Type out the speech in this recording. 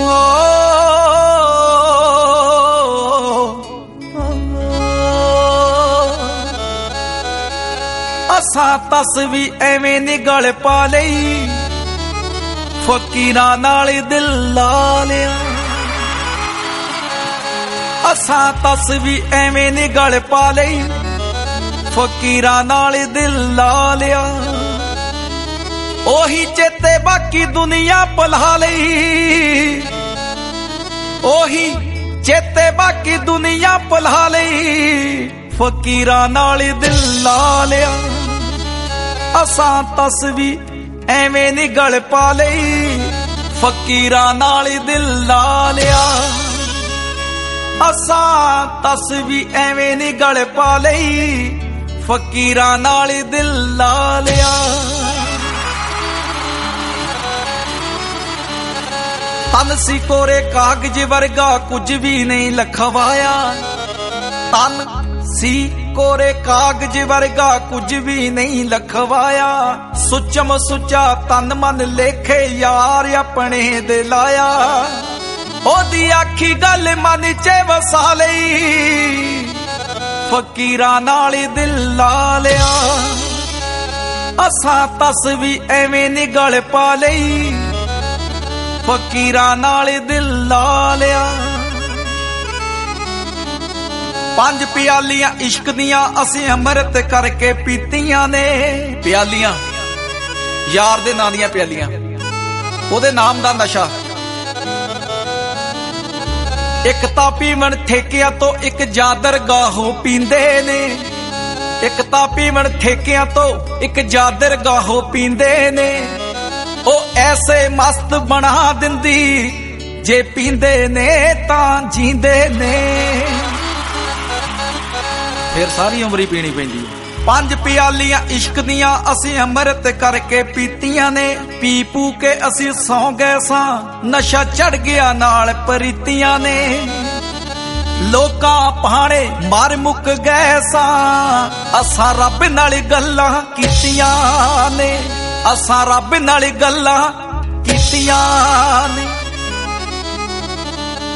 असां तस्वी एवें निगल पा लई फकीरां नाल दिल ला लिया। असां तस्वी एवें निगल पा लई फकीरां नाल दिल ला लिया। ओही चेते बाकी दुनिया भुला लई, ओही चेते बाकी दुनिया भुला लई फकीरां नाल दिल ला लिया। असां तस्वी एवें निगल पा लई फकीरां नाल दिल ला लिया। असां तस्वी एवें निगल पा लई फकीरां नाल दिल ला लिया। तन सी कोरे कागज वर्गा कुछ भी नहीं लखवाया, तन सी कोरे कागज वर्गा कुछ भी नहीं लखवाया। सुचम सुचा तन मन लेखे यार अपने दे लाया। ओदी आखी गल मन च वसा लई फकीरां नाल दिल ला लिया। असां तस्वी एवें निगल पा लई फकीरां नाल दिल ला लिया। पंज प्यालियां इश्क दियां असीं अमृत करके पीतियां ने। प्यालियां यार दे नां दियां प्यालियां, ओदे नाम दा नशा। एक तां पीवण ठेकिया तो एक जादर गाहों पींदे ने। एक तां पीवण ठेकिया तो एक जादर गाहों पींदे ने। ओ ऐसे मस्त बना दिंदी जे पींदे ने तां जींदे ने। फिर सारी उमरी पीनी पैंदी। पंज प्यालियां इश्क दियां असीं अमृत करके पीतियां ने। पी पू के असीं सौ गए सां, नशा चढ़ गया नाल परीतियां ने। लोकां पहाड़े मार मुक गए सां, असां रब नाल गल्लां कीतियां ने। असां रब नाल गल्लां कीतियां ने।